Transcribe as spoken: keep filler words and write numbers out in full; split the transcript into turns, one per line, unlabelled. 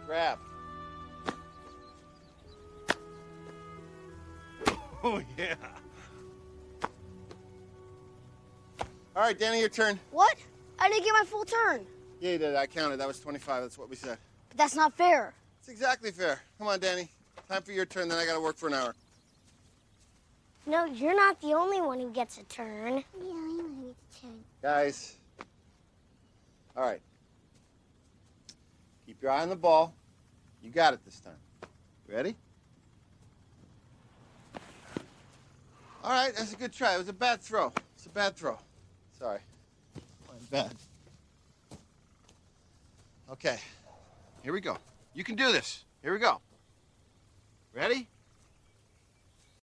Grab. Oh, yeah. All right, Danny, your turn.
What? I didn't get my full turn.
Yeah, you did. I counted. That was twenty-five. That's what we said.
But that's not fair.
It's exactly fair. Come on, Danny. Time for your turn, then I gotta work for an hour.
No, you're not the only one who gets a turn. Yeah, I want to get a turn.
Guys. All right. Keep your eye on the ball. You got it this time. Ready? All right, that's a good try. It was a bad throw. It's a bad throw. Sorry. Playing bad. Okay. Here we go. You can do this. Here we go. Ready?